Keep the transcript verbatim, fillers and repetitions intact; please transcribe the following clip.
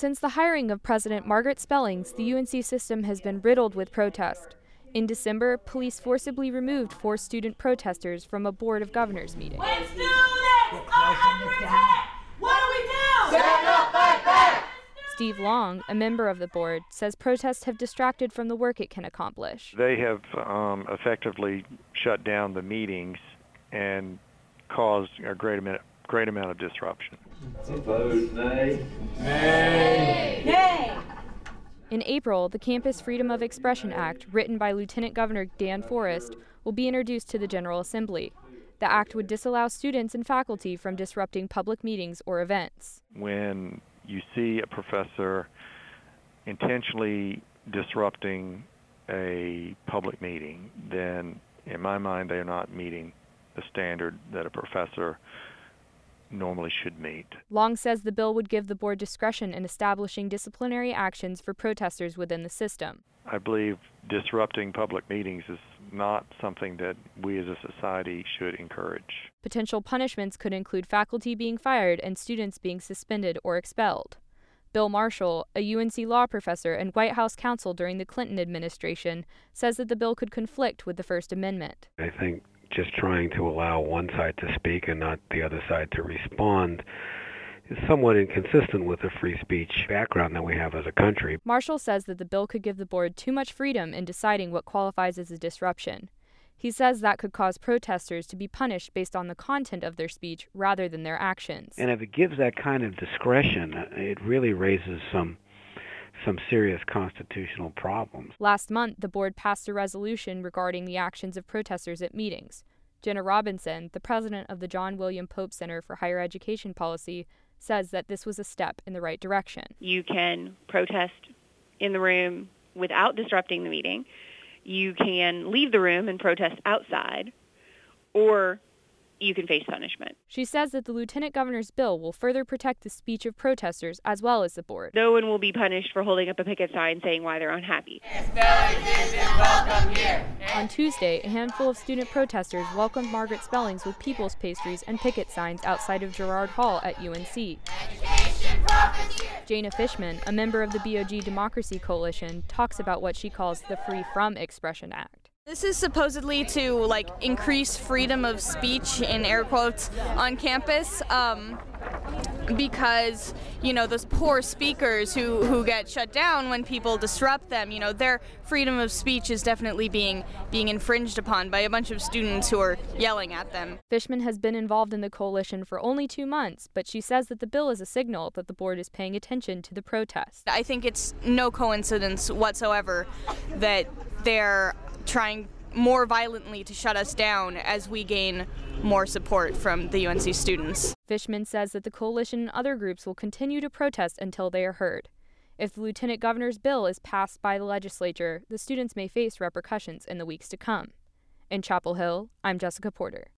Since the hiring of President Margaret Spellings, the U N C system has been riddled with protest. In December, police forcibly removed four student protesters from a Board of Governors meeting. When students are under attack, what do we do? Stand up, fight back! Steve Long, a member of the board, says protests have distracted from the work it can accomplish. They have um, effectively shut down the meetings and caused a great amount, great amount of disruption. Opposed, nay. Nay. Nay. In April, the Campus Freedom of Expression Act, written by Lieutenant Governor Dan Forest, will be introduced to the General Assembly. The act would disallow students and faculty from disrupting public meetings or events. When you see a professor intentionally disrupting a public meeting, then in my mind they are not meeting the standard that a professor normally should meet. Long says the bill would give the board discretion in establishing disciplinary actions for protesters within the system. I believe disrupting public meetings is not something that we as a society should encourage. Potential punishments could include faculty being fired and students being suspended or expelled. Bill Marshall, a U N C law professor and White House counsel during the Clinton administration, says that the bill could conflict with the First Amendment. I think just trying to allow one side to speak and not the other side to respond is somewhat inconsistent with the free speech background that we have as a country. Marshall says that the bill could give the board too much freedom in deciding what qualifies as a disruption. He says that could cause protesters to be punished based on the content of their speech rather than their actions. And if it gives that kind of discretion, it really raises some some serious constitutional problems. Last month, the board passed a resolution regarding the actions of protesters at meetings. Jenna Robinson, the president of the John William Pope Center for Higher Education Policy, says that this was a step in the right direction. You can protest in the room without disrupting the meeting. You can leave the room and protest outside, or you can face punishment. She says that the lieutenant governor's bill will further protect the speech of protesters as well as the board. No one will be punished for holding up a picket sign saying why they're unhappy. Welcome here. On Tuesday, a handful of student protesters welcomed Margaret Spellings with people's pastries and picket signs outside of Girard Hall at U N C. Jana Fishman, a member of the B O G Democracy Coalition, talks about what she calls the Free From Expression Act. This is supposedly to like increase freedom of speech in air quotes on campus um, because, you know, those poor speakers who, who get shut down when people disrupt them, you know, their freedom of speech is definitely being being infringed upon by a bunch of students who are yelling at them. Fishman has been involved in the coalition for only two months, but she says that the bill is a signal that the board is paying attention to the protest. I think it's no coincidence whatsoever that they're trying more violently to shut us down as we gain more support from the U N C students. Fishman says that the coalition and other groups will continue to protest until they are heard. If the lieutenant governor's bill is passed by the legislature, the students may face repercussions in the weeks to come. In Chapel Hill, I'm Jessica Porter.